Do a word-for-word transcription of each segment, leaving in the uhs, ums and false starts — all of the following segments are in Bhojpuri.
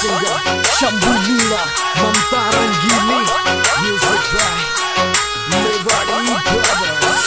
singer Shambulila Mantaran Gini. Music by Liberty Brothers.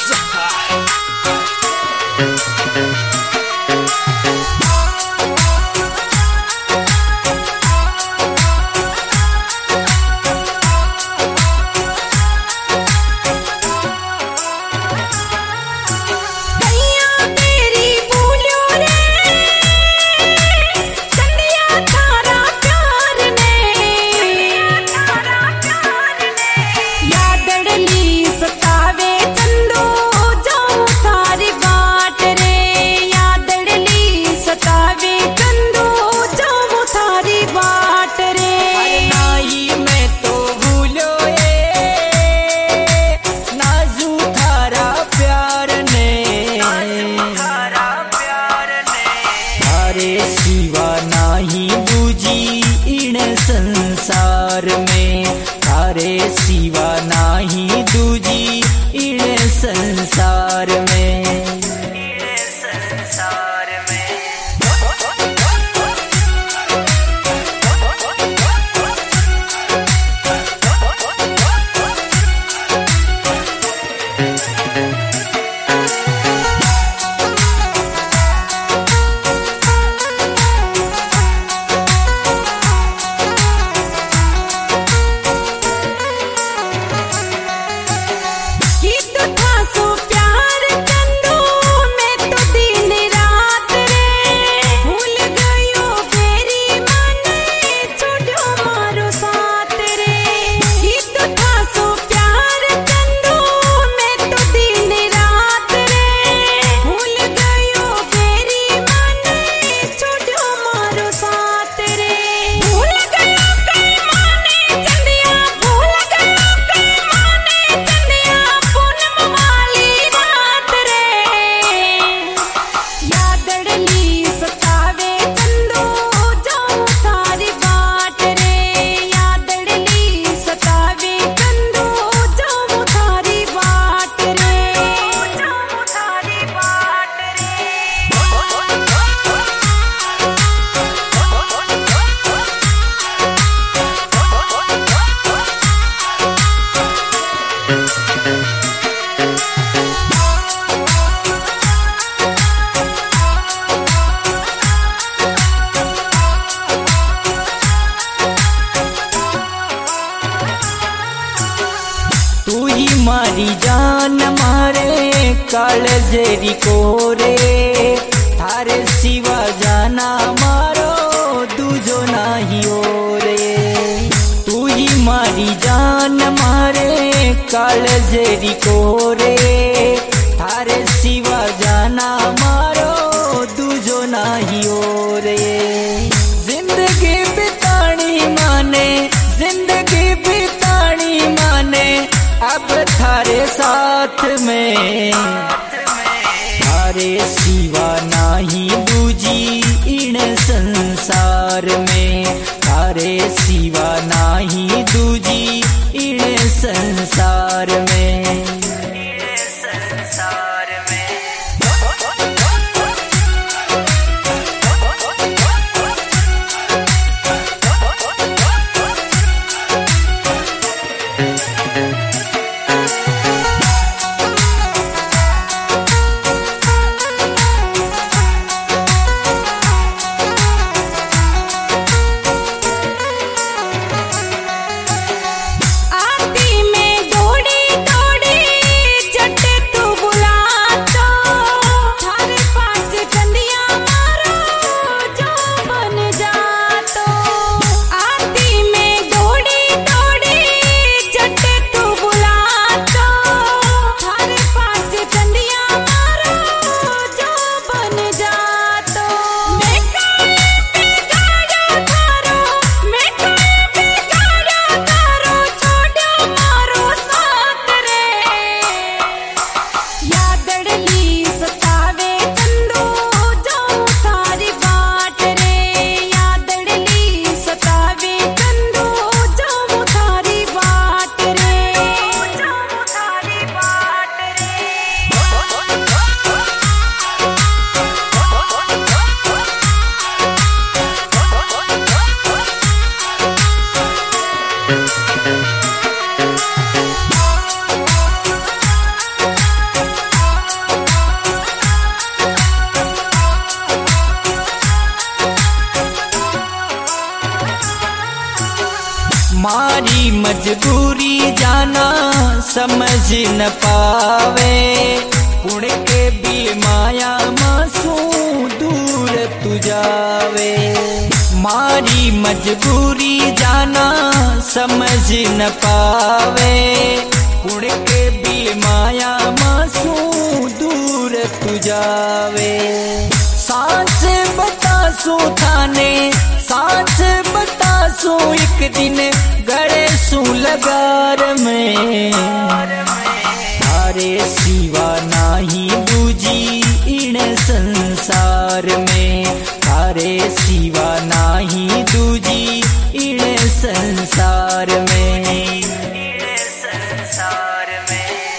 संसार में थारे सिवा नाही दूजी इन संसार में इन संसार में मारी जान मारे कालजेरी कोरे थारे सिवा जाना मारो दूजो नाही ओरे तू ही मारी जान मारे कालजेरी कोरे थारे सिवा जाना मारो दूजो नाही ओरे जिंदगी बितानी माने जिंदगी बितानी माने अब थारे साथ में थारे सिवा नाही दूजी इन संसार में थारे सिवा नाही दूजी इन संसार में संसार में आती में दौड़ी दौड़ी मारी मजबूरी जाना समझ न पावे, कुण के भी माया मासू दूर तू जावे। मारी मजबूरी जाना समझ न पावे, कुण के भी माया मासू दूर तू जावे। सांस बतासू थाने सांस बतासू एक दिन गड़े सू लगार में, थारे सिवा नाही दूजी इन संसार में, थारे सिवा नाही दूजी इन संसार में, इन संसार में।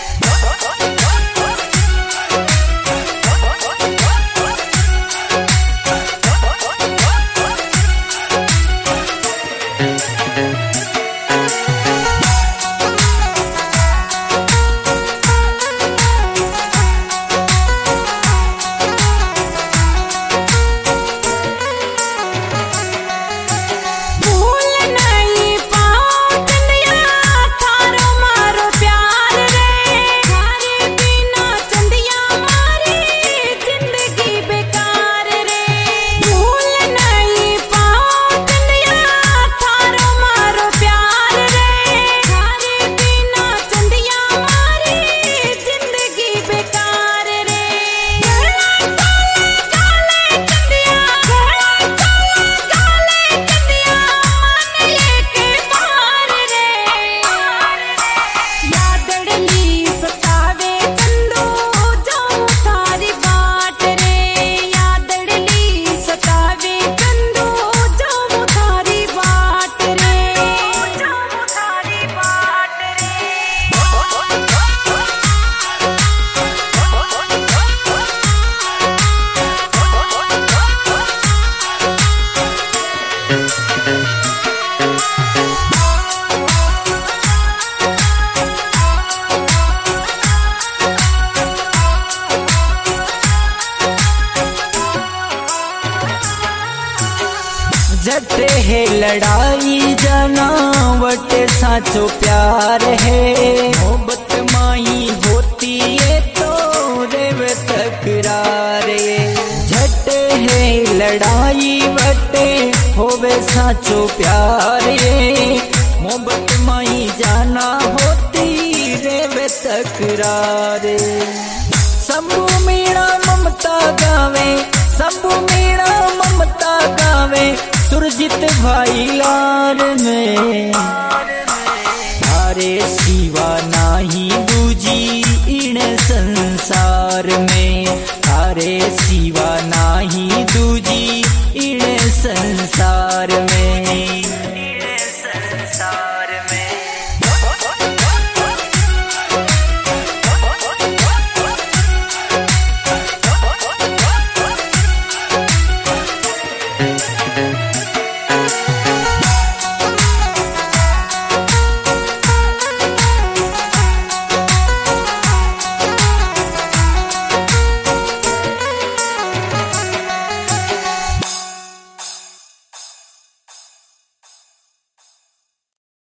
जटे है लड़ाई जनावट साचो प्यार है, मोहब्बत माही होती है तो रेव तकरार। जटे है लड़ाई वटे होवे साचो प्यार, मोहब्बत माही जाना होती रेव तकरार। शंभू मीणा ममता गावे, शंभू मीणा ममता गावे, सुरजित भाई लार में, थारे सिवा नाही दूजी इन संसार में, थारे सिवा नाही दूजी इन संसार में।